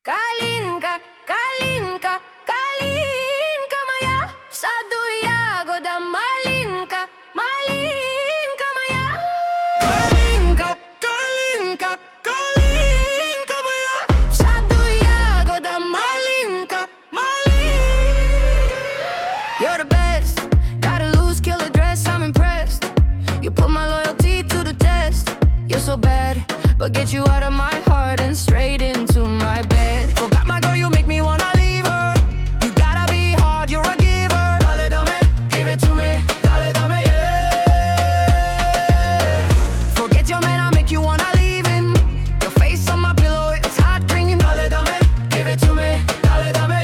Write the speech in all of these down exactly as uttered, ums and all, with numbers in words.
Kalinka, kalinka, kalinka moja. Sadu jagoda malinka, malinka moja. Kalinka, kalinka, kalinka moja. Sadu jagoda malinka, malinka. You're the best, got a loose killer dress, I'm impressed. You put my loyalty to the test. You're so bad, but get you out of my heart and straight into my bed. Forgot my girl, you make me wanna leave her. You gotta be hard, you're a giver. Dale, dame, give it to me. Dale, dame, yeah. Forget your man, I'll make you wanna leave him. Your face on my pillow, it's hot cream. Dale, dame, give it to me. Dale, dame,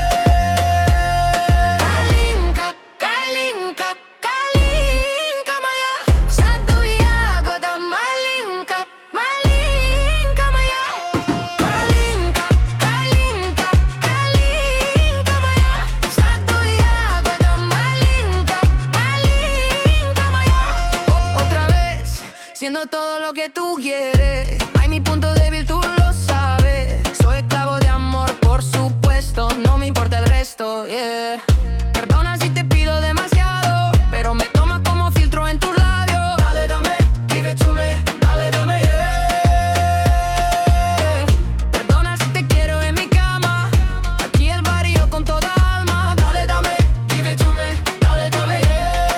yeah. Kalinka, kalinka, kalinka moja. Sadu jagoda malinka, malinka moja. Kalinka, kalinka, kalinka moja. Sadu jagoda malinka, malinka moja. Otra vez, siendo todo lo que tú quieres. Ay, mi punto débil, tú lo sabes. Soy esclavo de amor, por supuesto. No me importa el resto, yeah. Perdona si te pido demasiado, pero me tomas como filtro en tus labios. Dale, dame, give it to me. Dale, dame, yeah. Perdona si te quiero en mi cama. Aquí el barrio con toda alma. Dale, dame, give it to me. Dale, dame, yeah.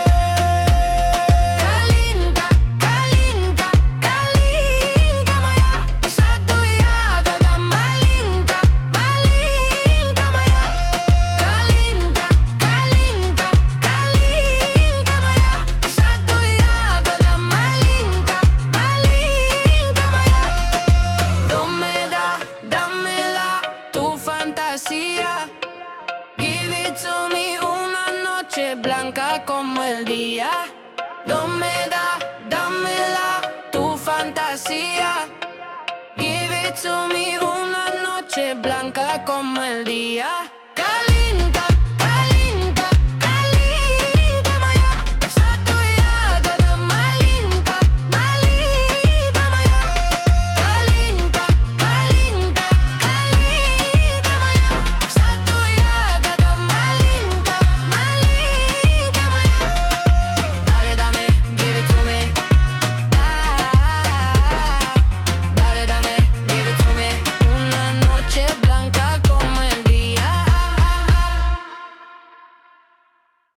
Kalinka, kalinka, kalinka moja. Sadu jagoda malinka, malinka moja. Kalinka, kalinka, kalinka moja. Sadu jagoda malinka, malinka moja. Dámela, dámela tu fantasía. Give it to me una noche blanca como el día. Dámela, dámela tu fantasía. Give it to me una noche blanca como el día.